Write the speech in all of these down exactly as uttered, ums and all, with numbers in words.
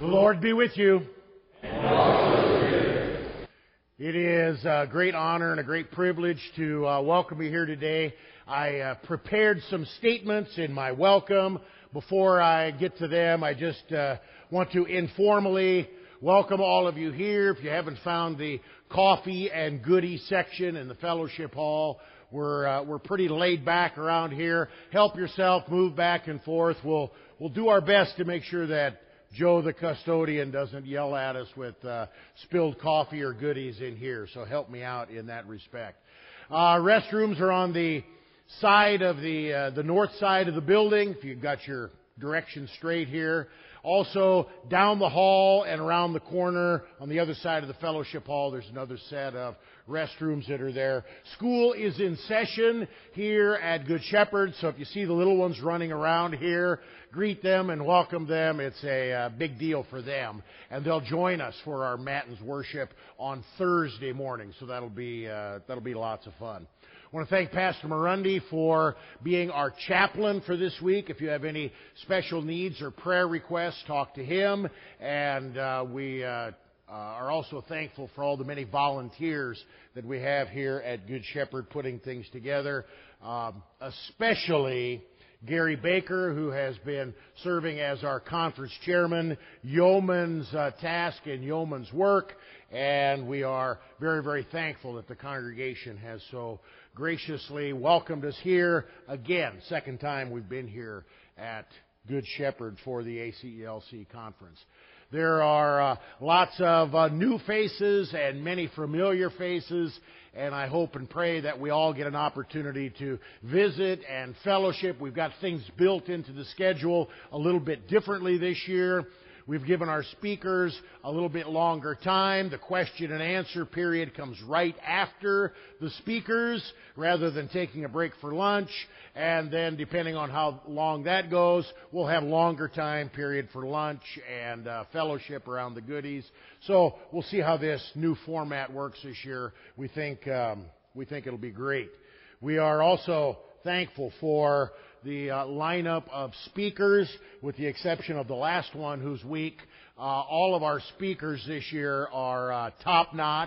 The Lord be with you. And also with you. It is a great honor and a great privilege to uh, welcome you here today. I uh, prepared some statements in my welcome. Before I get to them, I just uh, want to informally welcome all of you here. If you haven't found the coffee and goodie section in the fellowship hall, we're uh, we're pretty laid back around here. Help yourself, move back and forth. We'll we'll do our best to make sure that Joe, the custodian, doesn't yell at us with uh, spilled coffee or goodies in here, so help me out in that respect. Uh, restrooms are on the side of the uh, the north side of the building, if you've got your direction straight here. Also, down the hall and around the corner on the other side of the fellowship hall, there's another set of restrooms that are there. School is in session here at Good Shepherd, so if you see the little ones running around here, greet them and welcome them. It's a uh, big deal for them. And they'll join us for our Matins worship on Thursday morning, so that'll be uh, that'll be lots of fun. I want to thank Pastor Murundi for being our chaplain for this week. If you have any special needs or prayer requests, talk to him. And uh, we uh, uh, are also thankful for all the many volunteers that we have here at Good Shepherd putting things together, um, especially Gary Baker, who has been serving as our conference chairman, yeoman's uh, task and yeoman's work. And we are very, very thankful that the congregation has so graciously welcomed us here again. Second time we've been here at Good Shepherd for the A C E L C conference. There are uh, lots of uh, new faces and many familiar faces, and I hope and pray that we all get an opportunity to visit and fellowship. We've got things built into the schedule a little bit differently this year. We've given our speakers a little bit longer time. The question and answer period comes right after the speakers rather than taking a break for lunch. And then depending on how long that goes, we'll have longer time period for lunch and uh, fellowship around the goodies. So we'll see how this new format works this year. We think, um, we think it'll be great. We are also thankful for the uh, lineup of speakers, with the exception of the last one who's weak. Uh, all of our speakers this year are uh, top-notch,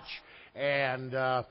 and uh,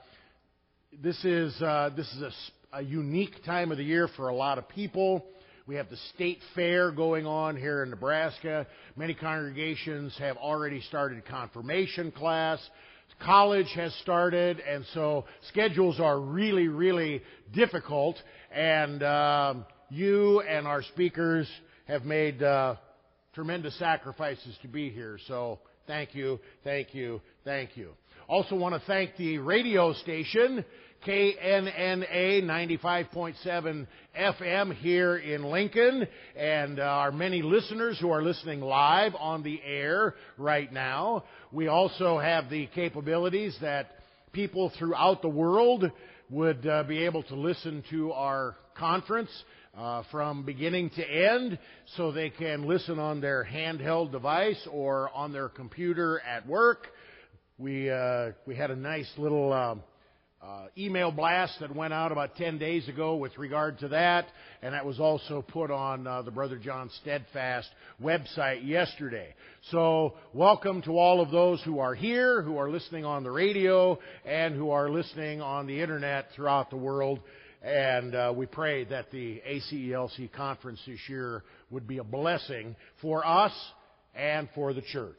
this is uh, this is a, a unique time of the year for a lot of people. We have the state fair going on here in Nebraska. Many congregations have already started confirmation class. College has started, and so schedules are really, really difficult. And um, you and our speakers have made uh, tremendous sacrifices to be here. So thank you, thank you, thank you. Also want to thank the radio station, K N N A ninety-five point seven F M here in Lincoln, and uh, our many listeners who are listening live on the air right now. We also have the capabilities that people throughout the world would uh, be able to listen to our conference uh, from beginning to end, so they can listen on their handheld device or on their computer at work. We uh, we had a nice little uh, uh, email blast that went out about ten days ago with regard to that, and that was also put on uh, the Brother John Steadfast website yesterday. So welcome to all of those who are here, who are listening on the radio, and who are listening on the internet throughout the world. And uh, we pray that the A C E L C conference this year would be a blessing for us and for the church.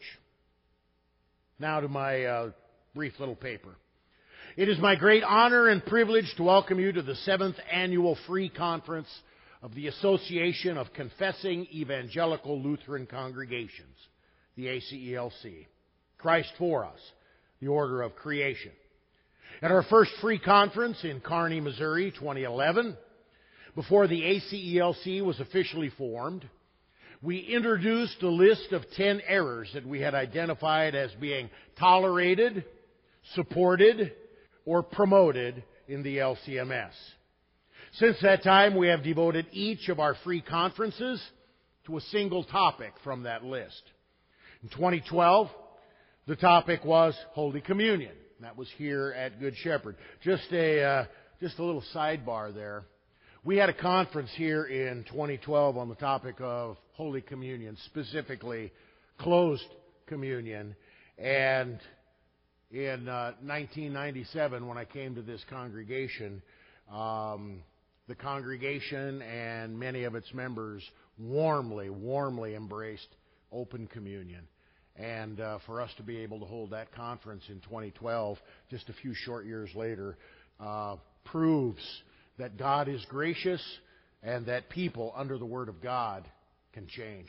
Now to my uh, brief little paper. It is my great honor and privilege to welcome you to the seventh annual free conference of the Association of Confessing Evangelical Lutheran Congregations, the A C E L C. Christ for us, the order of creation. At our first free conference in Kearney, Missouri, twenty eleven, before the A C E L C was officially formed, we introduced a list of ten errors that we had identified as being tolerated, supported, or promoted in the L C M S. Since that time, we have devoted each of our free conferences to a single topic from that list. In twenty twelve, the topic was Holy Communion. That was here at Good Shepherd. Just a uh, just a little sidebar there. We had a conference here in twenty twelve on the topic of Holy Communion, specifically closed communion. And in uh, nineteen ninety-seven, when I came to this congregation, um, the congregation and many of its members warmly, warmly embraced open communion. And uh, for us to be able to hold that conference in twenty twelve, just a few short years later, uh, proves that God is gracious and that people under the Word of God can change.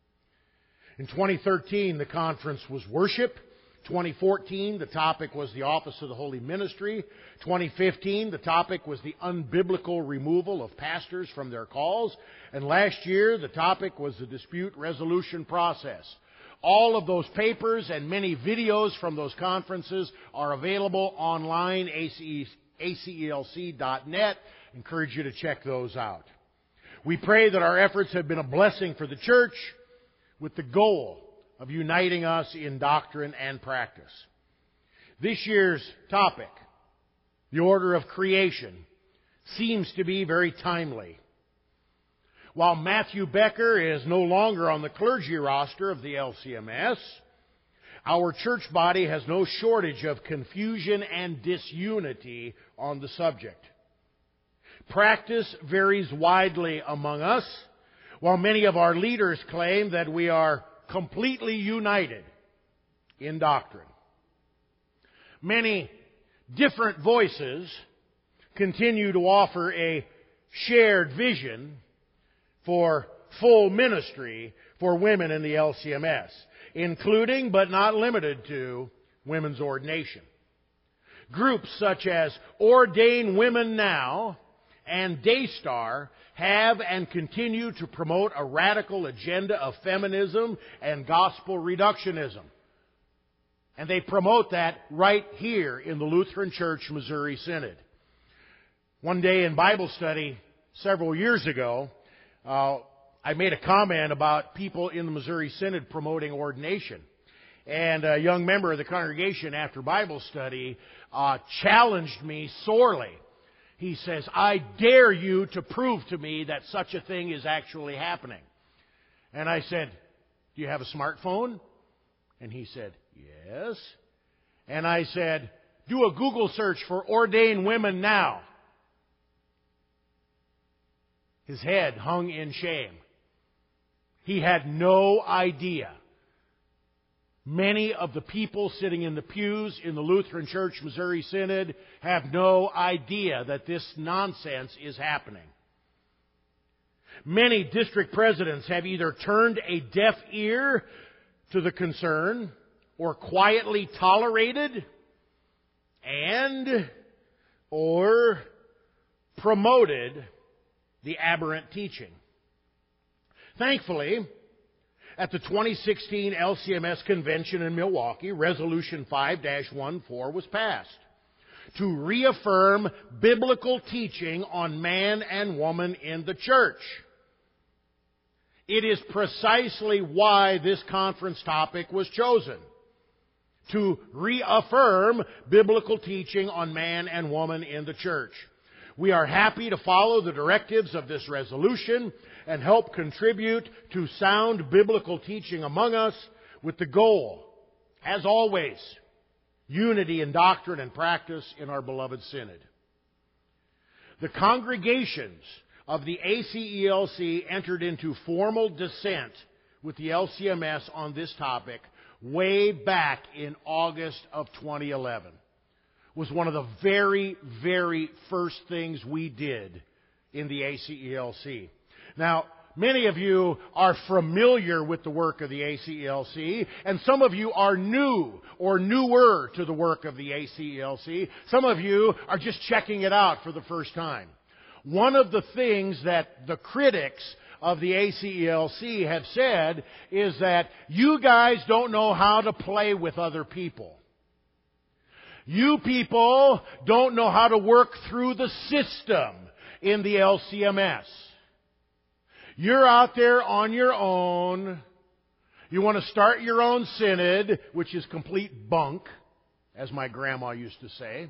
In twenty thirteen, the conference was worship. twenty fourteen, the topic was the office of the holy ministry. twenty fifteen, the topic was the unbiblical removal of pastors from their calls. And last year, the topic was the dispute resolution process. All of those papers and many videos from those conferences are available online, A C E L C dot net. Encourage you to check those out. We pray that our efforts have been a blessing for the church with the goal of uniting us in doctrine and practice. This year's topic, the order of creation, seems to be very timely. While Matthew Becker is no longer on the clergy roster of the L C M S, our church body has no shortage of confusion and disunity on the subject. Practice varies widely among us, while many of our leaders claim that we are completely united in doctrine. Many different voices continue to offer a shared vision for full ministry for women in the L C M S, including but not limited to women's ordination. Groups such as Ordain Women Now and Daystar have and continue to promote a radical agenda of feminism and gospel reductionism. And they promote that right here in the Lutheran Church Missouri Synod. One day in Bible study several years ago, uh, I made a comment about people in the Missouri Synod promoting ordination. And a young member of the congregation after Bible study uh, challenged me sorely. He says, "I dare you to prove to me that such a thing is actually happening." And I said, "Do you have a smartphone?" And he said, "Yes." And I said, "Do a Google search for Ordain Women Now." His head hung in shame. He had no idea. Many of the people sitting in the pews in the Lutheran Church Missouri Synod have no idea that this nonsense is happening. Many district presidents have either turned a deaf ear to the concern or quietly tolerated and or promoted the aberrant teaching. Thankfully, at the twenty sixteen L C M S convention in Milwaukee, Resolution five dash fourteen was passed to reaffirm biblical teaching on man and woman in the church. It is precisely why this conference topic was chosen, to reaffirm biblical teaching on man and woman in the church. We are happy to follow the directives of this resolution and help contribute to sound biblical teaching among us with the goal, as always, unity in doctrine and practice in our beloved synod. The congregations of the A C E L C entered into formal dissent with the L C M S on this topic way back in August of twenty eleven. Was one of the very, very first things we did in the A C E L C. Now, many of you are familiar with the work of the A C E L C, and some of you are new or newer to the work of the A C E L C. Some of you are just checking it out for the first time. One of the things that the critics of the A C E L C have said is that you guys don't know how to play with other people. You people don't know how to work through the system in the L C M S. You're out there on your own. You want to start your own synod, which is complete bunk, as my grandma used to say.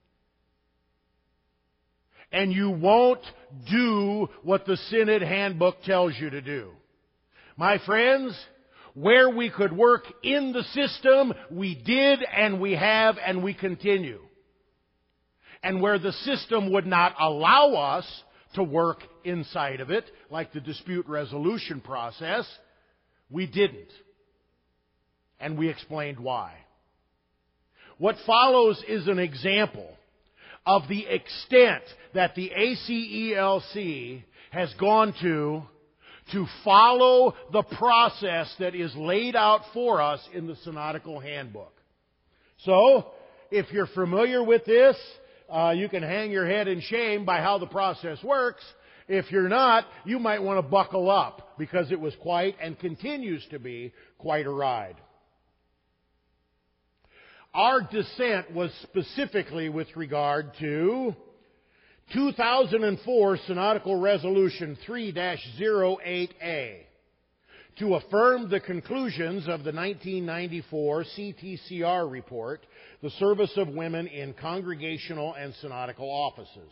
And you won't do what the synod handbook tells you to do. My friends, Where we could work in the system, we did and we have and we continue. And where the system would not allow us to work inside of it, like the dispute resolution process, we didn't. And we explained why. What follows is an example of the extent that the A C E L C has gone to to follow the process that is laid out for us in the Synodical Handbook. So, if you're familiar with this, uh, you can hang your head in shame by how the process works. If you're not, you might want to buckle up, because it was quite, and continues to be, quite a ride. Our dissent was specifically with regard to two thousand four Synodical Resolution three dash oh eight A to affirm the conclusions of the nineteen ninety-four C T C R report, The Service of Women in Congregational and Synodical Offices.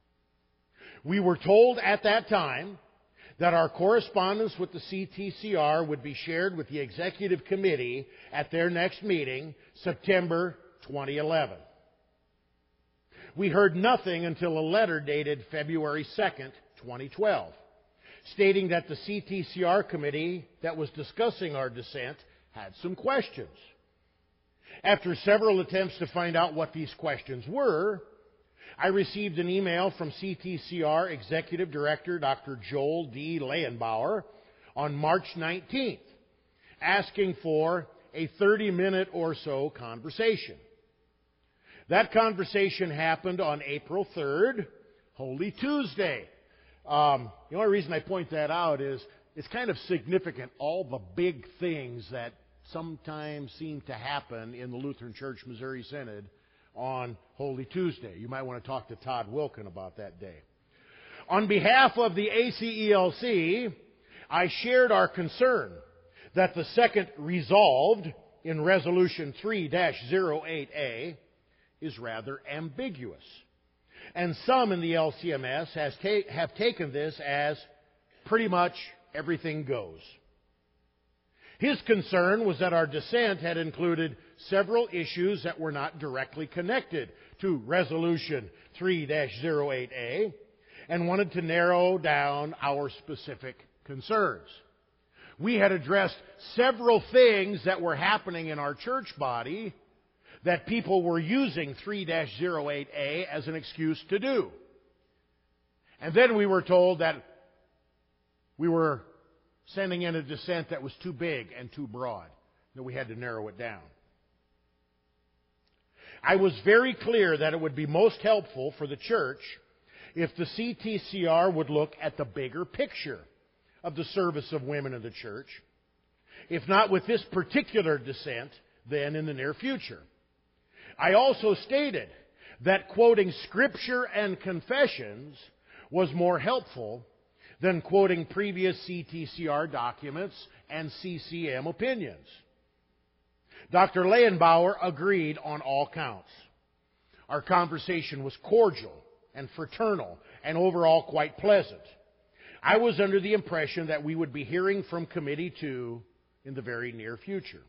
We were told at that time that our correspondence with the C T C R would be shared with the Executive Committee at their next meeting, September twenty eleven. We heard nothing until a letter dated February second, twenty twelve, stating that the C T C R committee that was discussing our dissent had some questions. After several attempts to find out what these questions were, I received an email from C T C R Executive Director Doctor Joel D. Leyenbauer on March nineteenth, asking for a thirty-minute or so conversation. That conversation happened on April third, Holy Tuesday. Um, the only reason I point that out is it's kind of significant, all the big things that sometimes seem to happen in the Lutheran Church Missouri Synod on Holy Tuesday. You might want to talk to Todd Wilkin about that day. On behalf of the A C E L C, I shared our concern that the second resolved in Resolution three dash oh eight A is rather ambiguous. And some in the L C M S has ta- have taken this as pretty much everything goes. His concern was that our dissent had included several issues that were not directly connected to Resolution three dash oh eight A and wanted to narrow down our specific concerns. We had addressed several things that were happening in our church body that people were using three dash oh eight A as an excuse to do. And then we were told that we were sending in a dissent that was too big and too broad, that we had to narrow it down. I was very clear that it would be most helpful for the church if the C T C R would look at the bigger picture of the service of women in the church, if not with this particular dissent, then in the near future. I also stated that quoting Scripture and confessions was more helpful than quoting previous C T C R documents and C C M opinions. Doctor Leyenbauer agreed on all counts. Our conversation was cordial and fraternal and overall quite pleasant. I was under the impression that we would be hearing from Committee two in the very near future.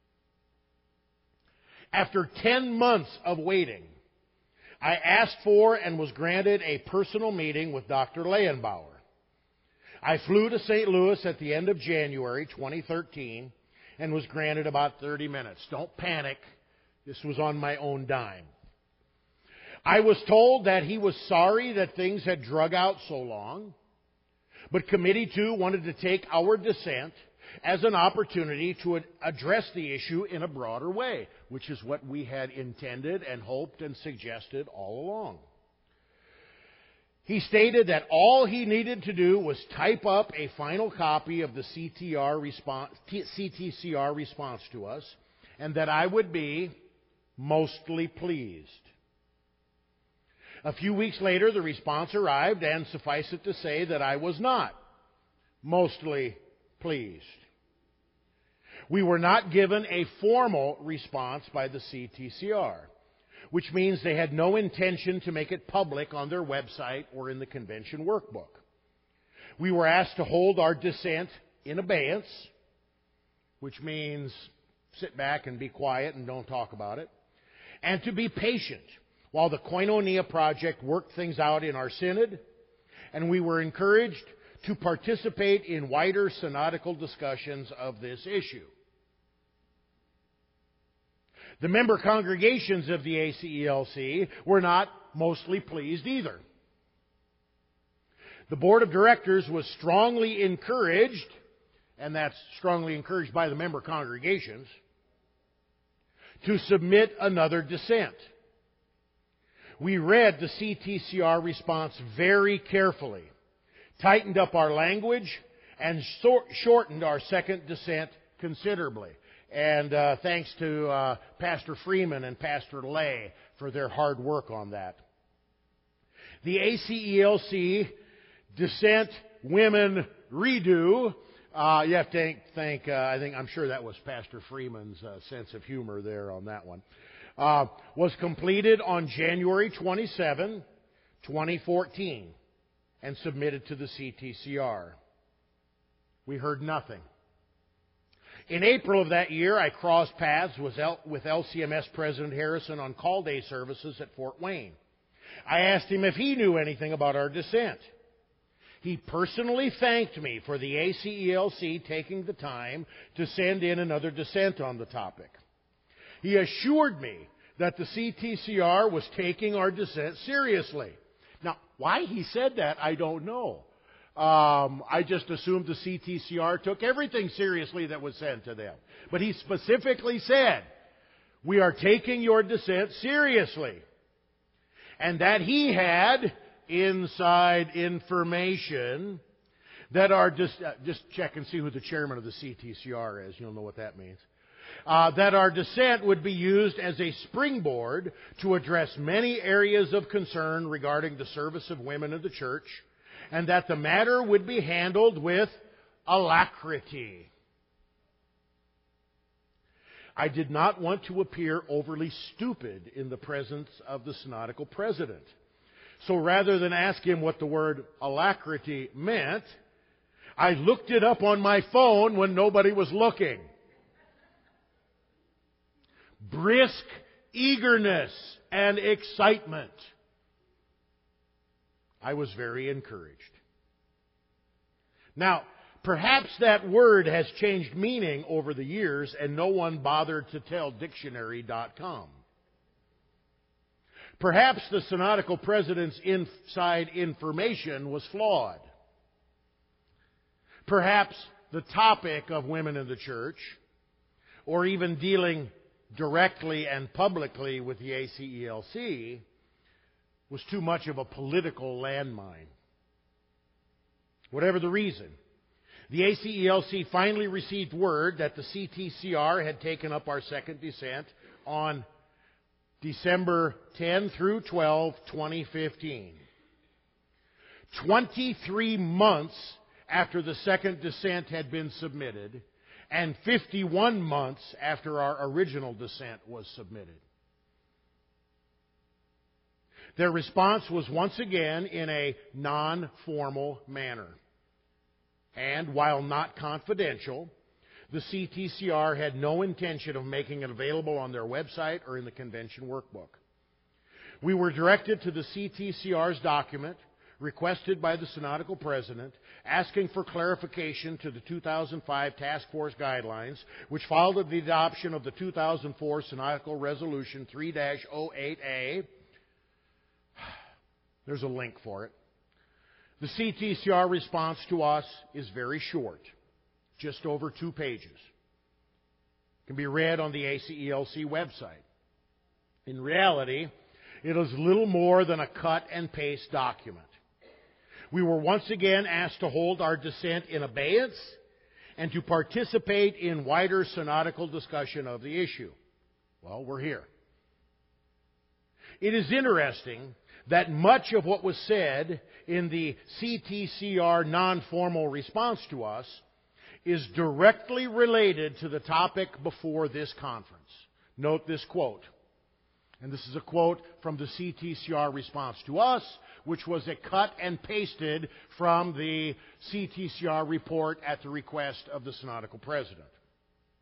After ten months of waiting, I asked for and was granted a personal meeting with Doctor Leyenbauer. I flew to Saint Louis at the end of January twenty thirteen and was granted about thirty minutes. Don't panic. This was on my own dime. I was told that he was sorry that things had drug out so long, but Committee two wanted to take our dissent as an opportunity to address the issue in a broader way, which is what we had intended and hoped and suggested all along. He stated that all he needed to do was type up a final copy of the C T R response, C T C R response to us, and that I would be mostly pleased. A few weeks later, the response arrived, and suffice it to say that I was not mostly pleased. We were not given a formal response by the C T C R, which means they had no intention to make it public on their website or in the convention workbook. We were asked to hold our dissent in abeyance, which means sit back and be quiet and don't talk about it, and to be patient while the Koinonia Project worked things out in our synod, and we were encouraged to participate in wider synodical discussions of this issue. The member congregations of the A C E L C were not mostly pleased either. The board of directors was strongly encouraged, and that's strongly encouraged by the member congregations, to submit another dissent. We read the C T C R response very carefully, tightened up our language, and shortened our second dissent considerably. And uh, thanks to uh, Pastor Freeman and Pastor Lay for their hard work on that. The A C E L C Dissent Women Redo, uh, you have to thank, thank uh, I think, I'm sure that was Pastor Freeman's uh, sense of humor there on that one, uh, was completed on January twenty-seventh, twenty fourteen, and submitted to the C T C R. We heard nothing. In April of that year, I crossed paths with L C M S President Harrison on call day services at Fort Wayne. I asked him if he knew anything about our dissent. He personally thanked me for the A C E L C taking the time to send in another dissent on the topic. He assured me that the C T C R was taking our dissent seriously. Now, why he said that, I don't know. Um, I just assumed the C T C R took everything seriously that was sent to them. But he specifically said, we are taking your dissent seriously. And that he had inside information that our, dis- uh, just check and see who the chairman of the C T C R is, you'll know what that means. Uh, that our dissent would be used as a springboard to address many areas of concern regarding the service of women in the church, and that the matter would be handled with alacrity. I did not want to appear overly stupid in the presence of the synodical president. So rather than ask him what the word alacrity meant, I looked it up on my phone when nobody was looking. Brisk eagerness and excitement. I was very encouraged. Now, perhaps that word has changed meaning over the years and no one bothered to tell dictionary dot com. Perhaps the synodical president's inside information was flawed. Perhaps the topic of women in the church, or even dealing directly and publicly with the A C E L C, was too much of a political landmine. Whatever the reason, the A C E L C finally received word that the C T C R had taken up our second dissent on December tenth through twelfth, twenty fifteen. twenty-three months after the second dissent had been submitted, and fifty-one months after our original dissent was submitted. Their response was once again in a non-formal manner. And while not confidential, the C T C R had no intention of making it available on their website or in the convention workbook. We were directed to the C T C R's document, requested by the synodical president, asking for clarification to the two thousand five Task Force Guidelines, which followed the adoption of the two thousand four Synodical Resolution three dash oh eight A. There's a link for it. The C T C R response to us is very short, just over two pages. It can be read on the A C E L C website. In reality, it is little more than a cut and paste document. We were once again asked to hold our dissent in abeyance and to participate in wider synodical discussion of the issue. Well, we're here. It is interesting that much of what was said in the C T C R non-formal response to us is directly related to the topic before this conference. Note this quote. And this is a quote from the C T C R response to us, which was a cut and pasted from the C T C R report at the request of the synodical president.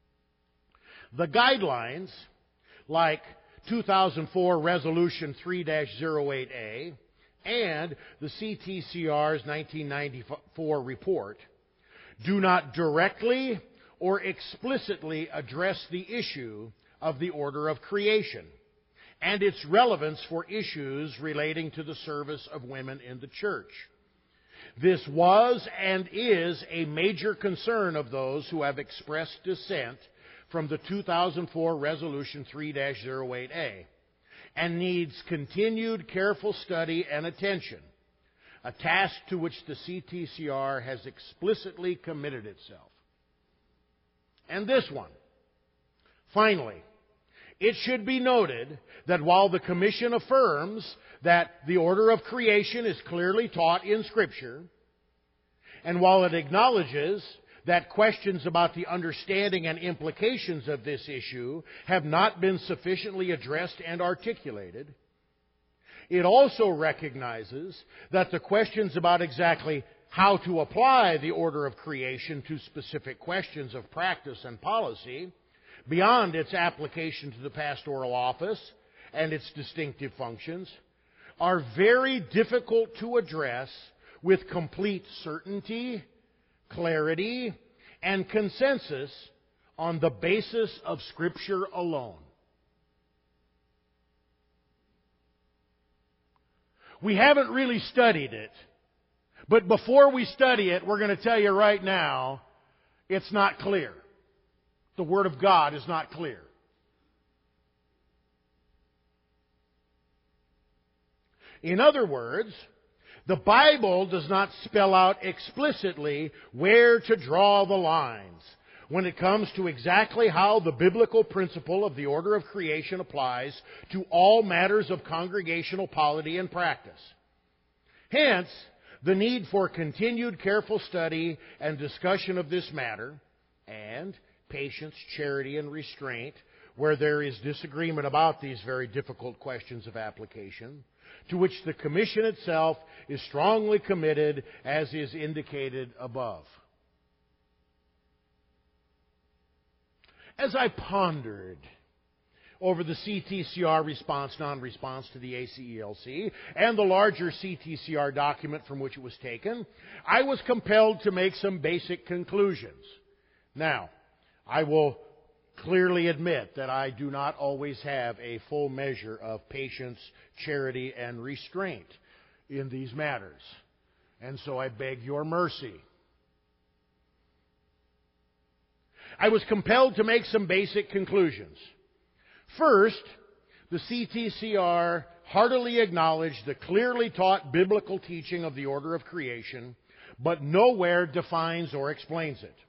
The guidelines, like two thousand four Resolution three dash oh eight A and the C T C R's nineteen ninety-four report, do not directly or explicitly address the issue of the order of creation and its relevance for issues relating to the service of women in the church. This was and is a major concern of those who have expressed dissent from the two thousand four Resolution three dash oh eight A and needs continued careful study and attention, a task to which the C T C R has explicitly committed itself. And this one. Finally, it should be noted that while the Commission affirms that the order of creation is clearly taught in Scripture, and while it acknowledges that questions about the understanding and implications of this issue have not been sufficiently addressed and articulated, it also recognizes that the questions about exactly how to apply the order of creation to specific questions of practice and policy, beyond its application to the pastoral office and its distinctive functions, are very difficult to address with complete certainty, clarity, and consensus on the basis of Scripture alone. We haven't really studied it, but before we study it, we're going to tell you right now, it's not clear. The Word of God is not clear. In other words, the Bible does not spell out explicitly where to draw the lines when it comes to exactly how the biblical principle of the order of creation applies to all matters of congregational polity and practice. Hence, the need for continued careful study and discussion of this matter, and patience, charity, and restraint, where there is disagreement about these very difficult questions of application, to which the Commission itself is strongly committed, as is indicated above. As I pondered over the C T C R response, non-response to the A C E L C, and the larger C T C R document from which it was taken, I was compelled to make some basic conclusions. Now, I will clearly admit that I do not always have a full measure of patience, charity, and restraint in these matters. And so I beg your mercy. I was compelled to make some basic conclusions. First, the C T C R heartily acknowledged the clearly taught biblical teaching of the order of creation, but nowhere defines or explains it.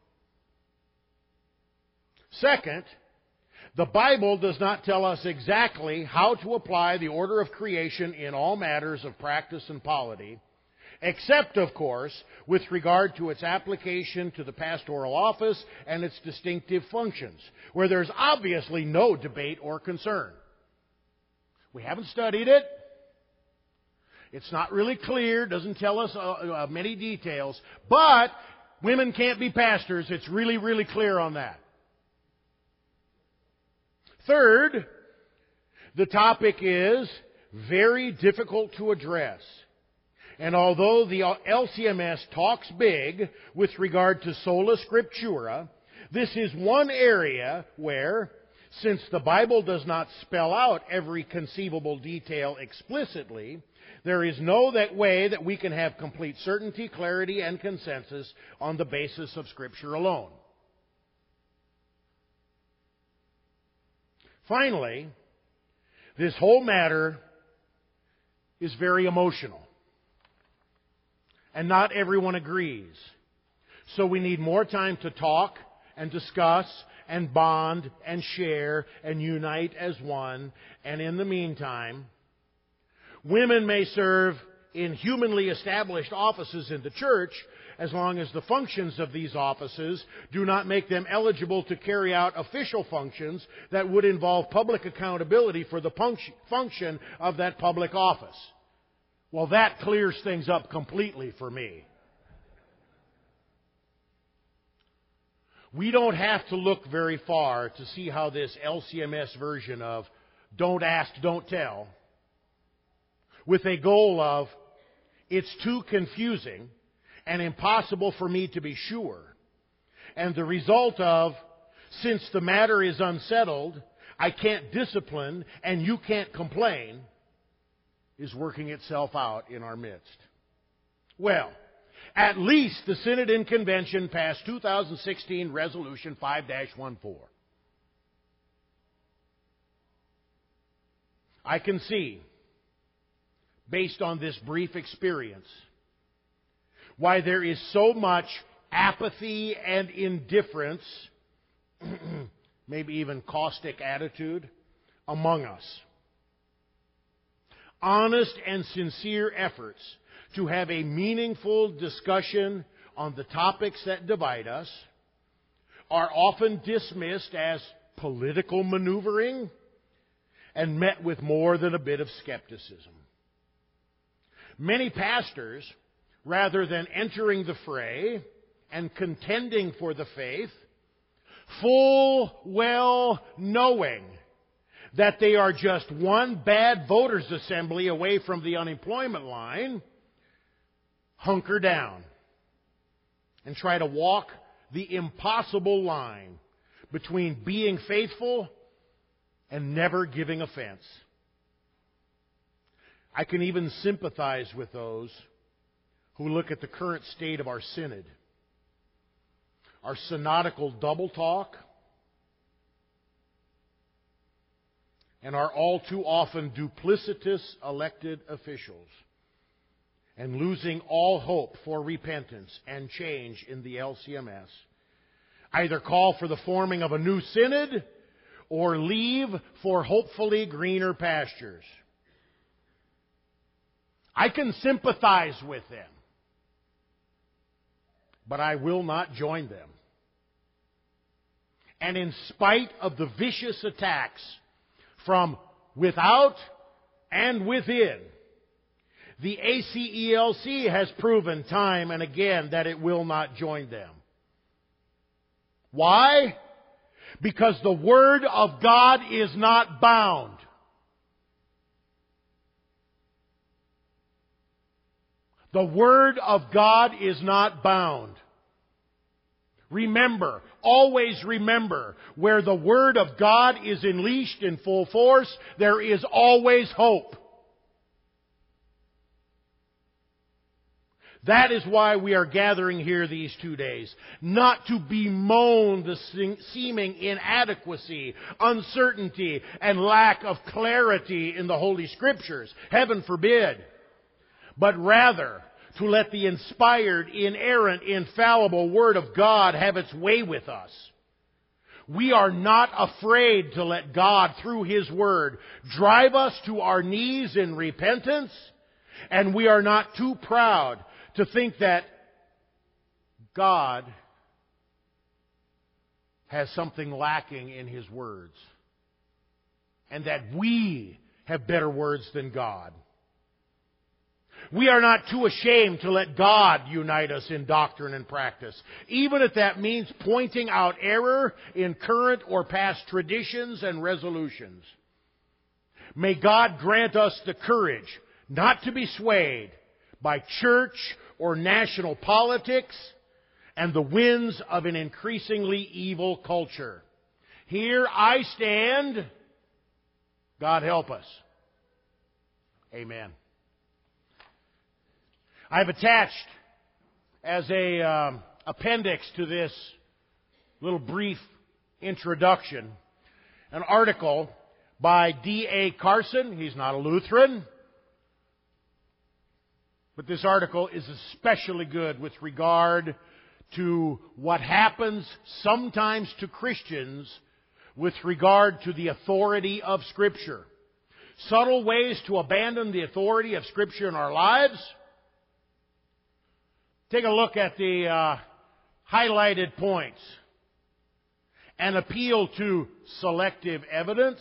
Second, the Bible does not tell us exactly how to apply the order of creation in all matters of practice and polity, except, of course, with regard to its application to the pastoral office and its distinctive functions, where there's obviously no debate or concern. We haven't studied it. It's not really clear, doesn't tell us uh, uh, many details, but women can't be pastors. It's really, really clear on that. Third, the topic is very difficult to address. And although the L C M S talks big with regard to sola scriptura, this is one area where, since the Bible does not spell out every conceivable detail explicitly, there is no that way that we can have complete certainty, clarity, and consensus on the basis of Scripture alone. Finally, this whole matter is very emotional. And not everyone agrees. So we need more time to talk and discuss and bond and share and unite as one. And in the meantime, women may serve in humanly established offices in the church as long as the functions of these offices do not make them eligible to carry out official functions that would involve public accountability for the function of that public office. Well, that clears things up completely for me. We don't have to look very far to see how this L C M S version of don't ask, don't tell, with a goal of it's too confusing and impossible for me to be sure, and the result of since the matter is unsettled, I can't discipline and you can't complain, is working itself out in our midst. Well, at least the Synod and Convention passed two thousand sixteen Resolution five dash fourteen. I can see, based on this brief experience, why there is so much apathy and indifference, maybe even caustic attitude, among us. Honest and sincere efforts to have a meaningful discussion on the topics that divide us are often dismissed as political maneuvering and met with more than a bit of skepticism. Many pastors, rather than entering the fray and contending for the faith, full well knowing that they are just one bad voters' assembly away from the unemployment line, hunker down and try to walk the impossible line between being faithful and never giving offense. I can even sympathize with those who look at the current state of our synod, our synodical double talk, and our all too often duplicitous elected officials, and losing all hope for repentance and change in the L C M S. Either call for the forming of a new synod or leave for hopefully greener pastures. I can sympathize with them, but I will not join them. And in spite of the vicious attacks from without and within, the A C E L C has proven time and again that it will not join them. Why? Because the Word of God is not bound. The Word of God is not bound. Remember, always remember, where the Word of God is unleashed in full force, there is always hope. That is why we are gathering here these two days. Not to bemoan the seeming inadequacy, uncertainty, and lack of clarity in the Holy Scriptures. Heaven forbid. But rather to let the inspired, inerrant, infallible Word of God have its way with us. We are not afraid to let God, through His Word, drive us to our knees in repentance, and we are not too proud to think that God has something lacking in His words, and that we have better words than God. We are not too ashamed to let God unite us in doctrine and practice, even if that means pointing out error in current or past traditions and resolutions. May God grant us the courage not to be swayed by church or national politics and the winds of an increasingly evil culture. Here I stand. God help us. Amen. I've attached as a um, appendix to this little brief introduction an article by D A Carson. He's not a Lutheran, but this article is especially good with regard to what happens sometimes to Christians with regard to the authority of Scripture. Subtle ways to abandon the authority of Scripture in our lives. Take a look at the uh, highlighted points. An appeal to selective evidence.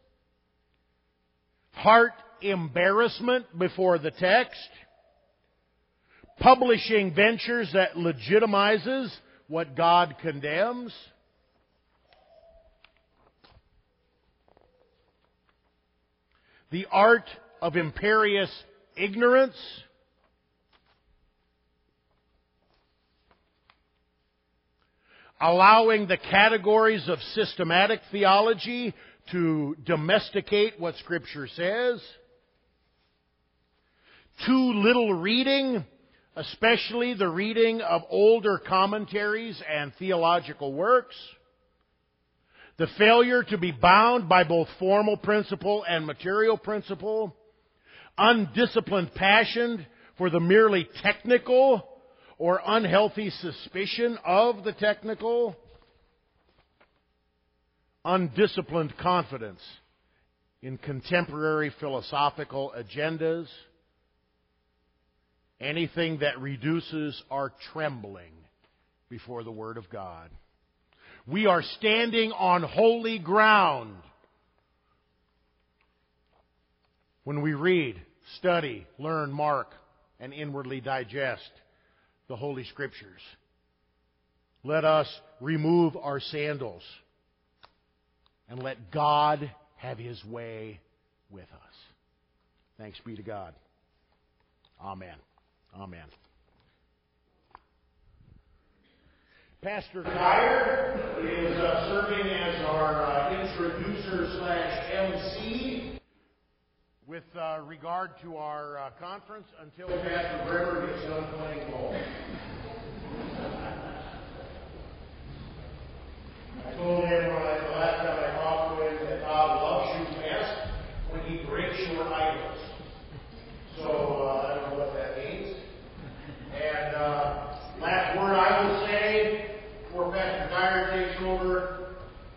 Heart embarrassment before the text. Publishing ventures that legitimizes what God condemns. The art of imperious ignorance. Allowing the categories of systematic theology to domesticate what Scripture says. Too little reading, especially the reading of older commentaries and theological works. The failure to be bound by both formal principle and material principle. Undisciplined passion for the merely technical or unhealthy suspicion of the technical. Undisciplined confidence in contemporary philosophical agendas. Anything that reduces our trembling before the Word of God. We are standing on holy ground when we read, study, learn, mark, and inwardly digest the Holy Scriptures. Let us remove our sandals and let God have His way with us. Thanks be to God. Amen. Amen. Pastor Dyer is uh, serving as our uh, introducer slash M C with uh, regard to our uh, conference until Pastor Bremer gets done playing ball. I told him uh, the last time I talked to him that God loves you best when He breaks your idols. So uh, I don't know what that means. And uh, last word I will say before Pastor Dyer takes over,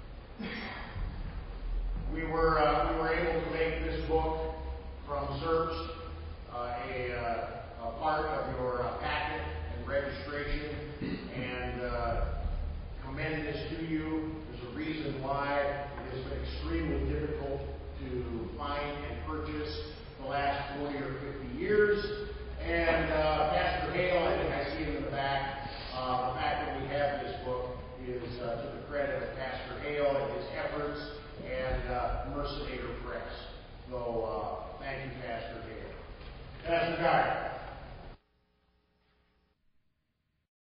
we were uh, we were able to make this book from S E R P S uh, a, uh, a part of your uh, packet and registration, and uh, commend this to you. There's a reason why it has been extremely difficult to find and purchase the last forty or fifty years. And uh, Pastor Hale, I think I see him in the back. Uh, the fact that we have this book is uh, to the credit of Pastor Hale and his efforts and uh, Mercenator Press. So uh, thank you, Pastor Hale. Pastor Dyer.